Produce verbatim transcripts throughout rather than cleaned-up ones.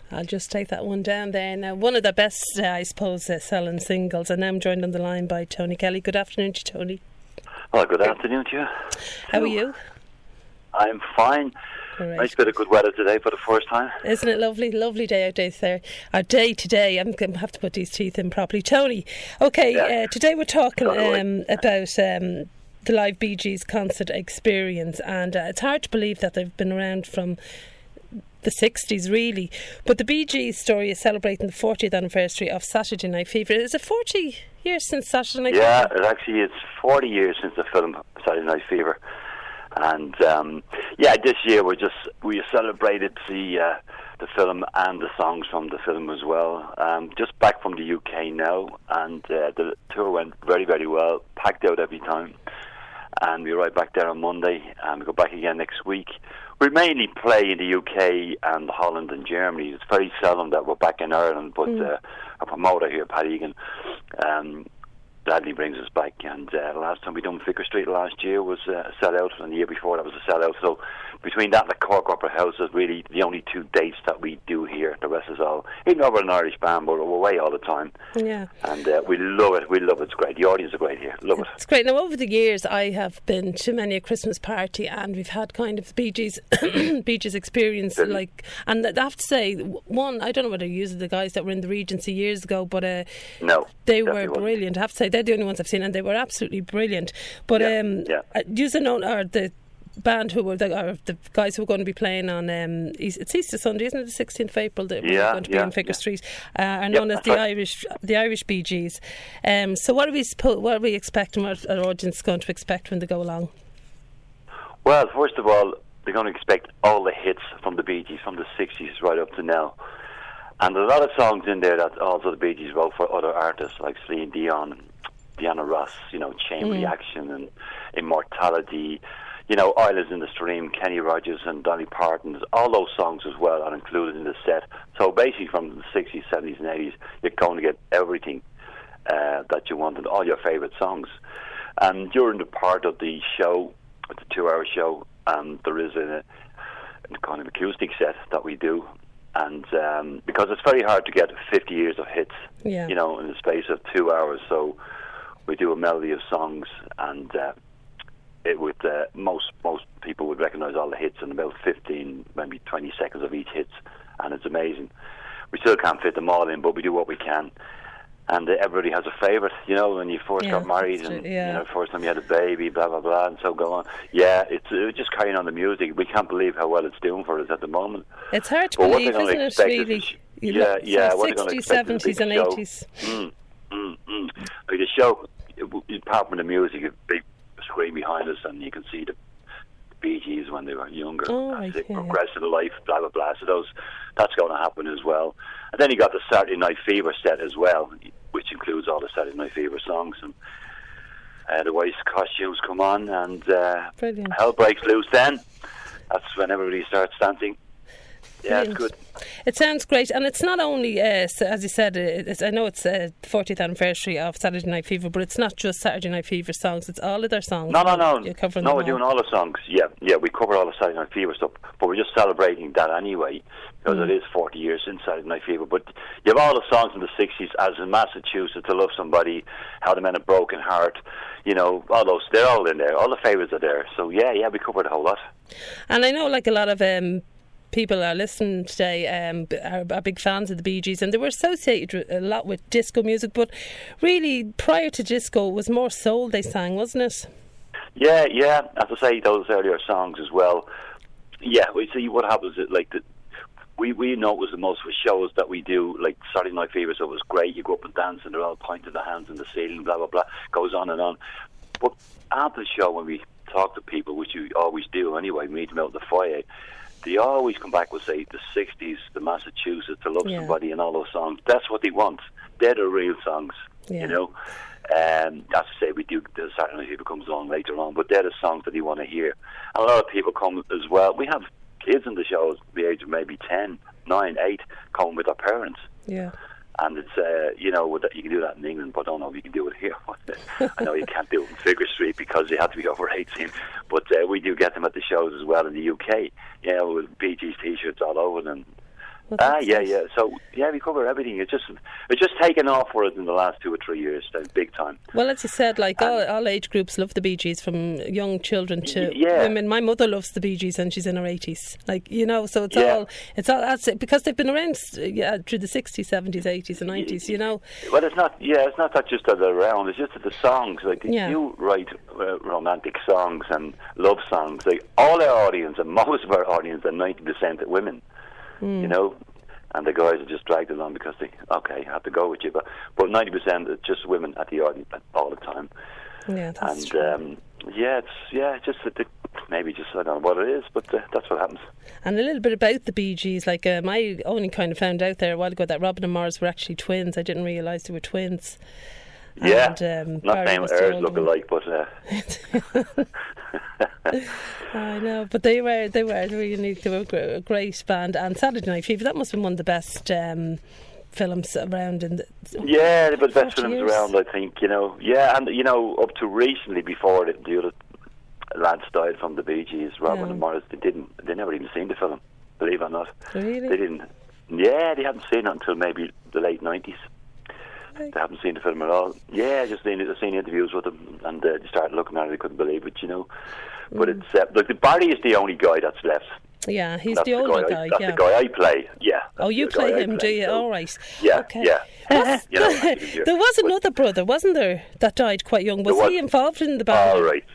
I'll just take that one down there. Now, one of the best, uh, I suppose, uh, selling singles, and now I'm joined on the line by Tony Kelly. Good afternoon to you, Tony. Well, good afternoon to you. How are you? I'm fine. Right. Nice bit of good weather today for the first time. Isn't it lovely? Lovely day out there. Our day today, I'm going to have to put these teeth in properly. Tony, okay, yeah. uh, today we're talking Totally. um, about um, the live Bee Gees concert experience, and uh, it's hard to believe that they've been around from the sixties, really. But the Bee Gees story is celebrating the fortieth anniversary of Saturday Night Fever. Is it forty years since Saturday Night yeah, Fever? Yeah, it actually it's forty years since the film Saturday Night Fever. And um, yeah, this year we just we celebrated the uh, the film and the songs from the film as well. Um, just back from the U K now, and uh, the tour went very very well, packed out every time. And we're right back there on Monday, and we go back again next week. We mainly play in the U K and Holland and Germany. It's very seldom that we're back in Ireland, but mm. uh, our promoter here, Pat Egan, um, gladly brings us back. And uh, the last time we done Vicar Street last year was uh, a sellout, and the year before that was a sellout. So between that and the Cork Opera House is really the only two dates that we do here. The rest is all, even though we're an Irish band, but we're away all the time. Yeah. And uh, we love it. We love it. It's great. The audience are great here. Love it. It's great. Now, over the years, I have been to many a Christmas party, and we've had kind of the Bee Gees, Bee Gees experience. Didn't. Like, and I have to say, one, I don't know whether you used the guys that were in the Regency years ago, but uh, no, they were brilliant. Wasn't. I have to say, they're the only ones I've seen, and they were absolutely brilliant. But yeah, um, yeah. using on or the band who were the, or the guys who were going to be playing on um, it's Easter Sunday, isn't it, the sixteenth of April that yeah, we're going to be yeah, in Vicar yeah. Street, uh, are known yeah, as the right. Irish the Irish Bee Gees. Um, so what are we suppo- what are we expecting? What our audience is going to expect when they go along? Well, first of all, they're going to expect all the hits from the Bee Gees from the sixties right up to now. And there's a lot of songs in there that also the Bee Gees wrote for other artists like Celine Dion and Diana Ross, you know, Chain mm. Reaction and Immortality, you know, Islands in the Stream, Kenny Rogers and Dolly Parton. All those songs as well are included in the set. So basically from the sixties, seventies and eighties, you're going to get everything uh, that you want and all your favourite songs. And during the part of the show, it's a two-hour show, um, there is a, a kind of acoustic set that we do. And um, because it's very hard to get fifty years of hits, yeah. you know, in the space of two hours. So we do a melody of songs, and uh, it would uh, most most people would recognise all the hits in about fifteen, maybe twenty seconds of each hit, and it's amazing. We still can't fit them all in, but we do what we can. And uh, everybody has a favourite, you know, when you first yeah, got married and yeah. you know, first time you had a baby, blah blah blah, and so go on. Yeah, it's uh, just carrying on the music. We can't believe how well it's doing for us at the moment. It's hard to but believe, isn't it? Really, is, yeah, yeah. What they're going to sixties, expect seventies, is a and big show. eighties. Mm, mm, mm. Like the show, apart from the music, a big screen behind us, and you can see the Bee Gees when they were younger, oh, as right, they yeah. progress in life, blah blah blah. So those, that's going to happen as well. And then you got the Saturday Night Fever set as well, which includes all the Saturday Night Fever songs, and uh, the White costumes come on, and uh, hell breaks loose. Then that's when everybody starts dancing. Yeah, Brilliant. It's good. It sounds great, and it's not only, uh, as you said, it's, I know it's the uh, fortieth anniversary of Saturday Night Fever, but it's not just Saturday Night Fever songs; it's all of their songs. No, no, no. You're covering no, them we're all. doing all the songs. Yeah, yeah, we cover all the Saturday Night Fever stuff, but we're just celebrating that anyway because mm. it is forty years since Saturday Night Fever. But you have all the songs in the sixties, as in Massachusetts, To Love Somebody, How the Men a Broken Heart. You know, all those, they're all in there. All the favourites are there. So yeah, yeah, we covered a whole lot. And I know, like a lot of um, people are listening today um, are, are big fans of the Bee Gees, and they were associated a lot with disco music, but really prior to disco it was more soul they sang, wasn't it? Yeah, yeah, as I say, those earlier songs as well. Yeah, we see what happens is, like, the, we, we know it was the most for shows that we do, like Saturday Night Fever, so it was great, you go up and dance and they're all pointing their hands in the ceiling, blah blah blah, goes on and on. But after the show, when we talk to people, which you always do anyway, meet them out in the foyer, they always come back with, say, the sixties, the Massachusetts, To Love yeah. Somebody, and all those songs. That's what they want. They're the real songs, yeah. you know. Um, as I say, we do, the Saturday Night Fever comes along later on, but they're the songs that they want to hear. And a lot of people come as well. We have kids in the shows, the age of maybe ten, nine, eight, coming with their parents. Yeah. And it's, uh, you know, you can do that in England, but I don't know if you can do it here. I know you can't do it in Vicar Street because you have to be over eighteen. But uh, we do get them at the shows as well in the U K, you know, with Bee Gees t-shirts all over them. Well, Ah, that's yeah, it. yeah. So yeah, we cover everything. It's just it's just taken off for us in the last two or three years, like, big time. Well, as you said, like And- all, all age groups love the Bee Gees, from young children to Y- yeah. women. My mother loves the Bee Gees, and she's in her eighties. Like, you know, so it's Yeah. all it's all that's it, because they've been around yeah, through the sixties, seventies, eighties, and nineties. You know, Well, it's not. Yeah, it's not that just that they're around. It's just that the songs, like Yeah. you write uh, romantic songs and love songs. Like all our audience and most of our audience are ninety percent women. Mm. You know, and the guys are just dragged along because they okay, I have to go with you. But but ninety percent is just women at the audience all the time. yeah, that's And true. um, yeah, it's yeah, it's just that the, maybe just I don't know what it is, but uh, that's what happens. And a little bit about the Bee Gees. Like, um, I only kind of found out there a while ago that Robin and Morris were actually twins. I didn't realise they were twins. Yeah, And, um, not Barry saying was the ours older look one. alike, but uh, I know, but they were they were really unique. They were a gr- a great band. And Saturday Night Fever, that must have been one of the best um, films around. In the, yeah, they were the best forty films years. around, I think. You know, yeah, and you know, up to recently, before the, the other lads died from the Bee Gees, Robin Yeah. and Morris, they didn't, they never even seen the film. Believe it or not, Really? they didn't. Yeah, they hadn't seen it until maybe the late nineties. Right. They haven't seen the film at all. Yeah, just seen it, seen interviews with them, and uh, they started looking at it. They couldn't believe it, you know. But Mm. it's uh, look, the Barry is the only guy that's left. Yeah, he's That's the older guy. guy. I, that's yeah. the guy I play. Yeah. Oh, that's you the guy play I him, do play, you? so- All right. Yeah, Okay. yeah. Was- You know, I didn't hear- there was but- another brother, wasn't there, that died quite young? Was, There was. he involved in the band? All right.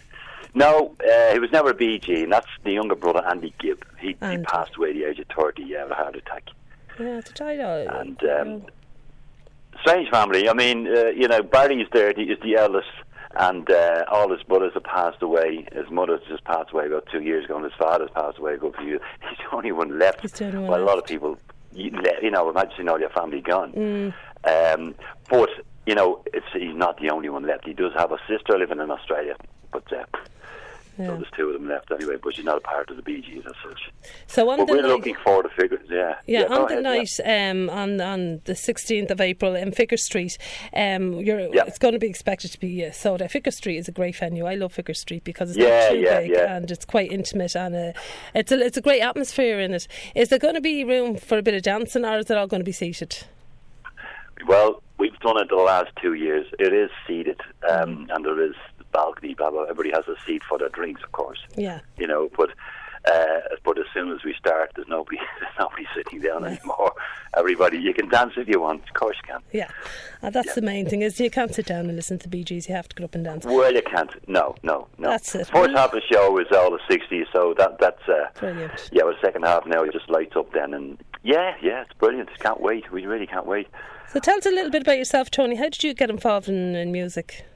No, uh, he was never a Bee Gee, and that's the younger brother, Andy Gibb. He, he Andy. passed away at the age of thirty, yeah, with a heart attack. Yeah, they died all. And um, strange family. I mean, uh, you know, Barry is there. He is the eldest, and uh, all his brothers have passed away. His mother's just passed away about two years ago, and his father's passed away a good few years. He's the only one left. He's the only one well, a lot of left. people, you, le- you know, imagine seeing all your family gone. Mm. Um, but you know, it's, he's not the only one left. He does have a sister living in Australia, but. Uh, Yeah. So there's two of them left anyway, but she's not a part of the Bee Gees as such. So on But the we're night, looking forward to figure. Yeah, yeah, go on the ahead, night, um, on on the sixteenth of April in Ficker Street, um, you're Yeah. it's going to be expected to be uh, sold out. Ficker Street is a great venue. I love Ficker Street because it's Yeah, not too yeah, big yeah. and it's quite intimate, and uh, it's a it's a great atmosphere in it. Is there going to be room for a bit of dancing, or is it all going to be seated? Yeah. Well, we've done it the last two years. It is seated, um, and there is balcony, blah blah. Everybody has a seat for their drinks, of course. Yeah. You know, but uh, but as soon as we start, there's nobody, there's nobody sitting down anymore. Everybody, you can dance if you want. Of course you can. Yeah, and that's Yeah. the main thing, is you can't sit down and listen to the Bee Gees. You have to get up and dance. Well, you can't. No, no, no. That's it. First half of the show is all the sixties, so that that's uh, Brilliant. yeah. Well, the second half now it just lights up then, and yeah, yeah, it's brilliant. Can't wait. We really can't wait. So tell us a little bit about yourself, Tony. How did you get involved in, in music?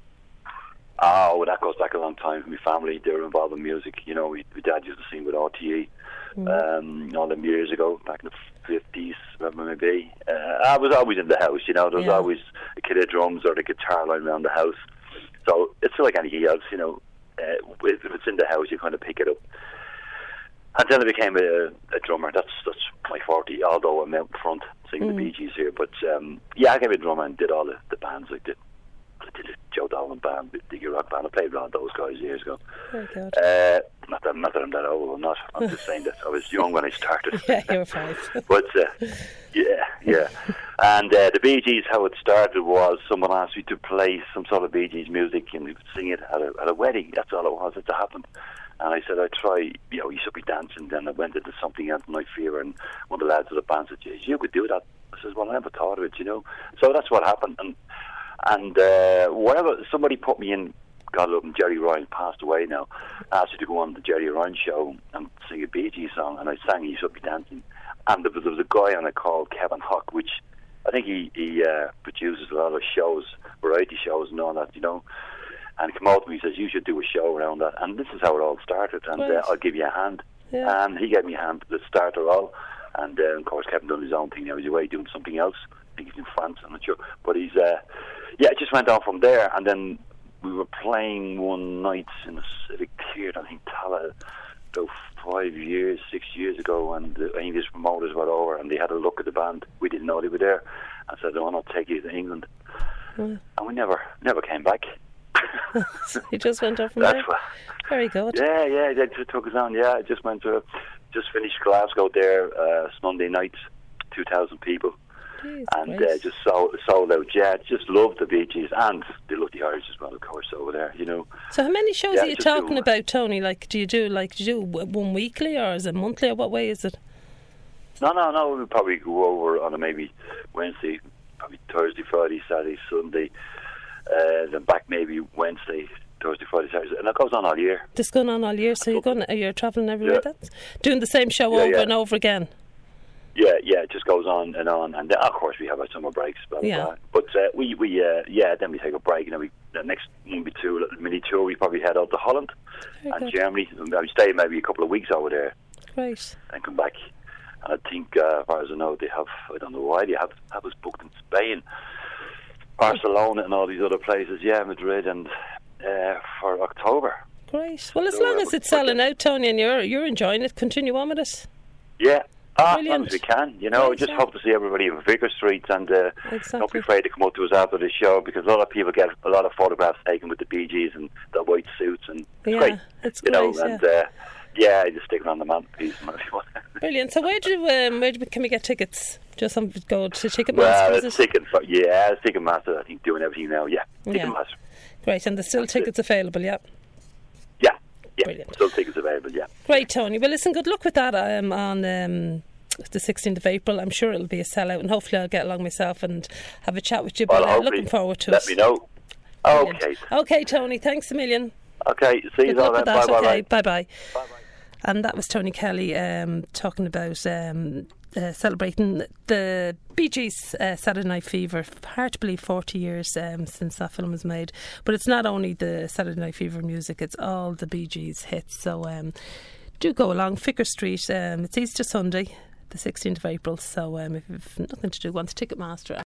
Oh, well, that goes back a long time. My family, they were involved in music. You know, we, my dad used to sing with R T E um, all them years ago, back in the fifties, whatever it may be. Uh, I was always in the house, you know. There was Yeah. always a kid of drums or the guitar lying around the house. So it's like anything else, you know. Uh, if it's in the house, you kind of pick it up. And then I became a, a drummer. That's that's my forte, although I'm out front singing Mm. the Bee Gees here. But um, yeah, I became a drummer and did all the, the bands. I did, I did a Joe Dolan band, the Diggy Rock band. I played with all those guys years ago. Very good. Uh, not, that, not that I'm that old, I'm not. I'm just saying that I was young when I started. Yeah, you were five. But uh, yeah, yeah. And uh, the Bee Gees, how it started was someone asked me to play some sort of Bee Gees music and we would sing it at a, at a wedding. That's all it was. It happened. And I said, I'd try, you know, you should be dancing. Then I went into something else, Night Fever, and one of the lads of the band said, "Geez, you could do that." I said, well, I never thought of it, you know. So that's what happened. And and uh, whatever, somebody put me in, God love him, Jerry Ryan, passed away now, asked me to go on the Jerry Ryan show and sing a Bee Gees song, and I sang You Should Be Dancing. And there was, there was a guy on it called Kevin Huck, which I think he, he uh, produces a lot of shows, variety shows and all that, you know. And he came out to me and says, you should do a show around that. And this is how it all started, and Right. uh, I'll give you a hand. Yeah. And he gave me a hand to start it all. And uh, of course, Kevin done his own thing now. He's away doing something else. I think he's in France, I'm not sure. But he's, uh, yeah, it just went on from there. And then we were playing one night in a civic theatre, I think, Tala, about five years, six years ago. And the English promoters were over and they had a look at the band. We didn't know they were there. I said, oh, I'll take you to England. Yeah. And we never, never came back. You just went off from That's there. what. Very good. Yeah, yeah, they just took us on. Yeah, I just went to just finished Glasgow there uh, Sunday night, two thousand people. Jeez, and uh, just sold, sold out. Yeah, just love the Bee Gees, and they love the Irish as well, of course, over there. You know. So, how many shows yeah, are you talking do, about, Tony? Like, do you do like do you do one weekly, or is it monthly, or what way is it? No, no, no. We'll probably go over on a maybe Wednesday, probably Thursday, Friday, Saturday, Sunday, uh, then back maybe Wednesday, Thursday, Friday, Saturday, and that goes on all year. This going on all year, so you're going, you're travelling everywhere. Yeah. That's doing the same show yeah, over yeah. and over again. Yeah, yeah, it just goes on and on, and then, of course we have our summer breaks, blah, blah, yeah. blah. But uh, we, we, uh, yeah, then we take a break, and then we the next maybe two a little mini tour. We probably head out to Holland Very and good. Germany. And we stay maybe a couple of weeks over there. Great. And come back. And I think, uh, as far as I know, they have. I don't know why they have have us booked in Spain, Barcelona, and all these other places. Yeah, Madrid, and uh, for October. Great. Well, as So, long uh, as it's but- selling out, Tony, and you're you're enjoying it, continue on with it. Yeah. Ah, as long Brilliant. as we can, you know. Yeah, We just sure. hope to see everybody in Vicar Street, and uh, don't be Exactly. afraid to come up to us after the show, because a lot of people get a lot of photographs taken with the Bee Gees and the white suits, and it's Yeah, great, it's you know. great, And uh, yeah, I just stick it on the mantelpiece. Brilliant. So, where do um, where do we, can we get tickets? Just some go to Ticketmaster. Well, is it's it? Ticket, yeah, it's Ticketmaster. I think doing everything now. Yeah, Yeah. Ticketmaster. Great, and there's still That's tickets available. Yeah. Yeah, yeah. Brilliant. Still tickets available. Yeah. Great, Tony. Well, listen, good luck with that um, on um, the sixteenth of April. I'm sure it'll be a sellout, and hopefully I'll get along myself and have a chat with you. Well, But uh, hopefully, looking forward to let it. me know. Brilliant. Okay. Okay, Tony. Thanks a million. Okay. See you Good luck all with then. that. Bye, bye, Okay, bye. bye, bye. Bye, bye. And that was Tony Kelly um, talking about um, uh, celebrating the Bee Gees' uh, Saturday Night Fever. Hard to believe forty years um, since that film was made. But it's not only the Saturday Night Fever music, it's all the Bee Gees hits. So um, do go along. Vicar Street, um, it's Easter Sunday, the sixteenth of April. So um, if you've nothing to do, go on to Ticketmaster.